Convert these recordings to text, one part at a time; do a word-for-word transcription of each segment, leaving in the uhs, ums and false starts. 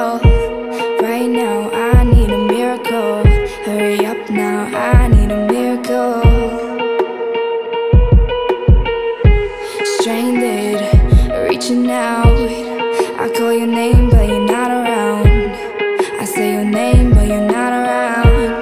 miracle. Right now, I need a miracle. Hurry up now, I need a miracle. Stranded, reaching out. I call your name, but you're not around. I say your name, but you're not around.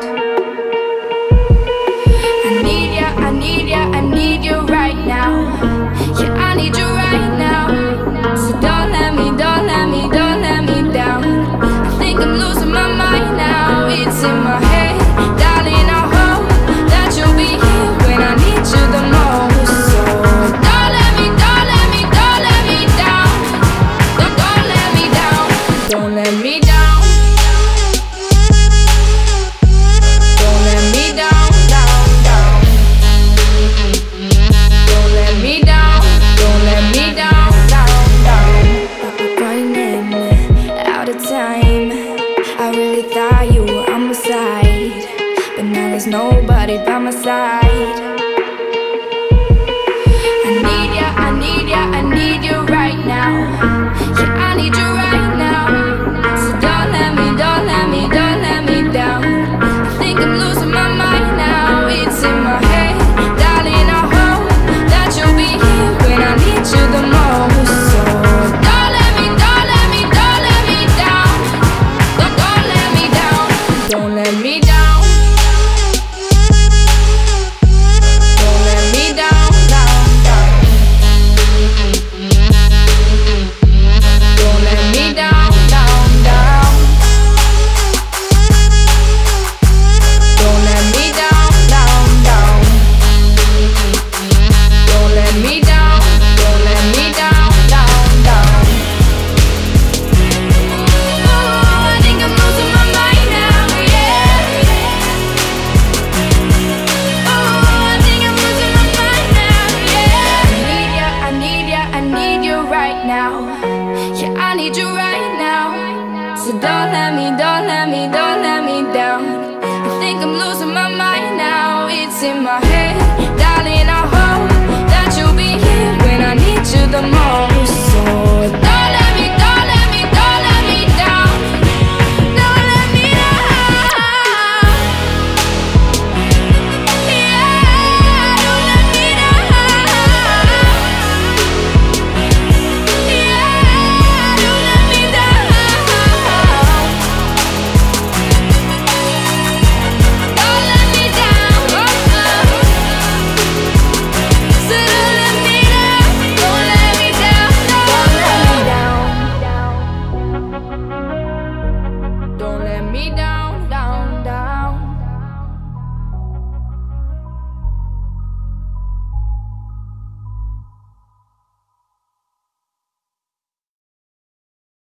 I need ya, I need ya, I need you right now. Yeah, I need you right now. So don't let me, don't let me, don't let me down. I think I'm losing my mind now. It's in my head, darling, I hope that you'll be here when I need you the most. So don't let me, don't let me, don't let me down. Don't, don't let me down. Don't let me down. Don't let me down, down, down. Don't let me down. Don't let me down, down, down. Running out of time. I really thought you were on my side, but now there's nobody by my side. I need ya, I need ya, I need you right now. Yeah, I need you right now. So don't let me, don't let me, don't let me down. I think I'm losing my mind now. It's in my head, darling, I hope that you'll be here when I need you the most. So don't let me, don't let me, don't let me down. Don't, don't let me down. Don't let me down. Don't let me down, down, down. Don't let me down, down, down. Don't let me down, down, down. Don't let me down, don't let me down, down, down. Oh, I think I'm losing my mind now, yeah. Oh, I think I'm losing my mind now, yeah. I need ya, I need ya, I need you right now. Yeah, I need you right now. So don't let me, don't let me, don't let me down. I think I'm losing my mind now. It's in my head, darling, I hope that you'll be here when I need you the most.